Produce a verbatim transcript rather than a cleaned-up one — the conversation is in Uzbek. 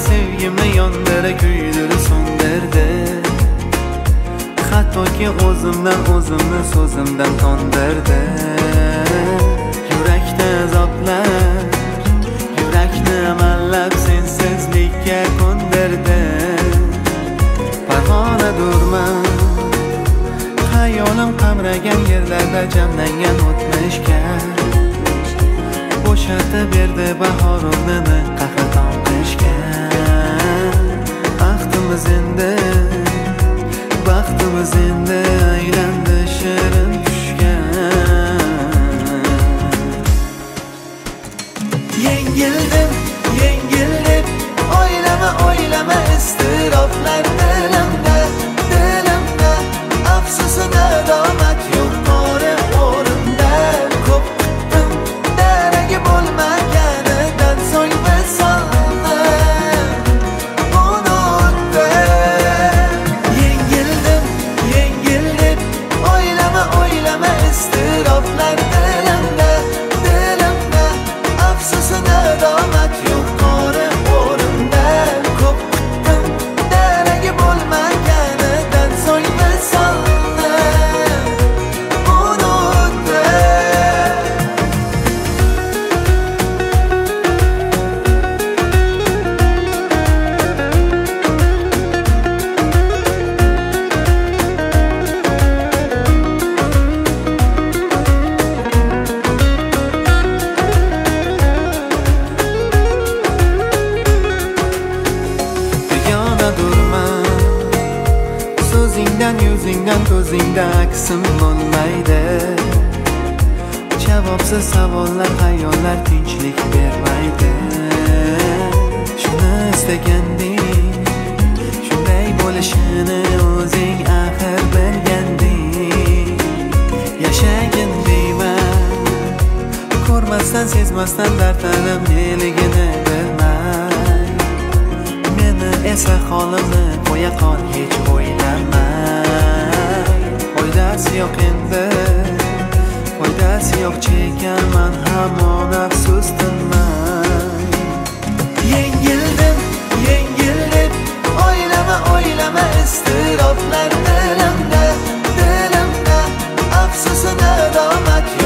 sevgimni yondira kuydirib so'ndirdi. Hattoki o'zimdan o'zimni so'zimdan tondirdi. Yurakda azoblar, yurakni amallab sensizlikka ko'ndirdi. Parvonadurman, hayolim qamragan yerlarda jamlangan o'tmishga bo'shatib berdi bahorimni qahraton qishga. Baxtimiz endi, baxtimiz endi aylandi shirin tushga. Yengildim, yengildim, o'ylama, o'ylama iztiroblar dilimda, dilimda. Afsusi nadomat yo'q qora o'rinda. Ko'p kutdim, daragi bo'lmaganidan so'ng visolni unutdim. Yengildim, yengildim, o'ylama, o'ylama iztiroblar dilimda, dilimda. Afsusi nadomat yo'q qora o'rinda. Ko'p kutdim, daragi bo'lmaganidan so'ng visolni unutdim. Begona so'zingdan, yuzingdan, ko'zingda aksim bo'lmaydi. Javobsiz savollar, xayollar tinchlik bermaydi. Shuni istaganding, shunday bo'lishini o'zing axir bilganding. Yashagin deyman, ko'rmasdan, sezmasdan dardlarim neligini bilmay. Meni esa holimni qo'ya qol, hech o'ylamay. Foydasi yo'q endi, foydasi yo'q chekarman hamon afsus tinmay. Yengildim, yengildim, o'ylama, o'ylama iztiroblar dilimda, dilimda. Afsusi nadomat